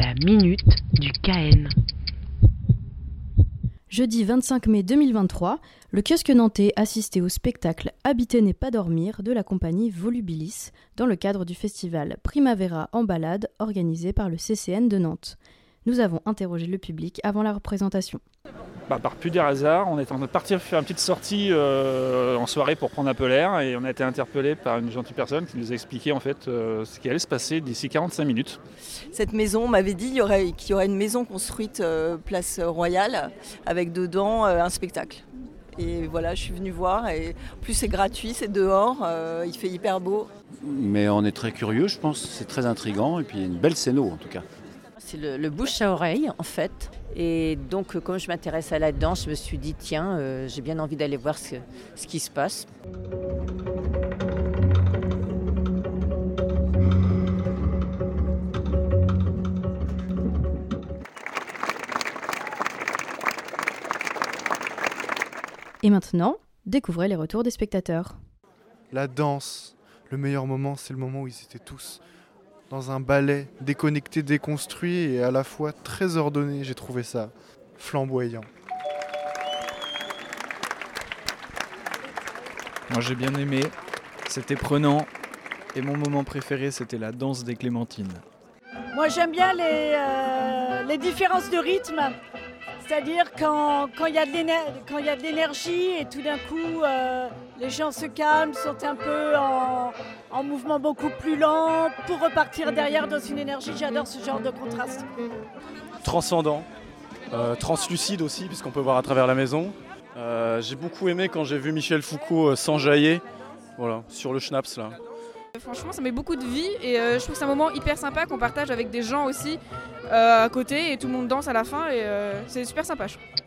La minute du KN. Jeudi 25 mai 2023, le kiosque nantais assistait au spectacle Habiter n'est pas dormir de la compagnie Volubilis dans le cadre du festival Primavera en balade organisé par le CCN de Nantes. Nous avons interrogé le public avant la représentation. Par pur hasard, on est en train de partir faire une petite sortie en soirée pour prendre un peu l'air et on a été interpellé par une gentille personne qui nous a expliqué en fait ce qui allait se passer d'ici 45 minutes. Cette maison, on m'avait dit qu'il y aurait une maison construite place Royale avec dedans un spectacle. Et voilà, je suis venue voir et en plus c'est gratuit, c'est dehors, il fait hyper beau. Mais on est très curieux, je pense, c'est très intriguant et puis une belle scéno en tout cas. C'est le bouche à oreille en fait. Et donc comme je m'intéresse à la danse, je me suis dit tiens, j'ai bien envie d'aller voir ce qui se passe. Et maintenant, découvrez les retours des spectateurs. La danse, le meilleur moment, c'est le moment où ils étaient tous dans un ballet déconnecté, déconstruit et à la fois très ordonné. J'ai trouvé ça flamboyant. Moi j'ai bien aimé, c'était prenant et mon moment préféré c'était la danse des Clémentines. Moi j'aime bien les différences de rythme, c'est-à-dire quand il y a de l'énergie et tout d'un coup les gens se calment, sont un peu en mouvement beaucoup plus lent pour repartir derrière dans une énergie. J'adore ce genre de contraste. Transcendant, translucide aussi puisqu'on peut voir à travers la maison. J'ai beaucoup aimé quand j'ai vu Michel Foucault s'enjailler sur le schnapps là. Franchement ça met beaucoup de vie et je trouve que c'est un moment hyper sympa qu'on partage avec des gens aussi à côté et tout le monde danse à la fin et c'est super sympa je trouve.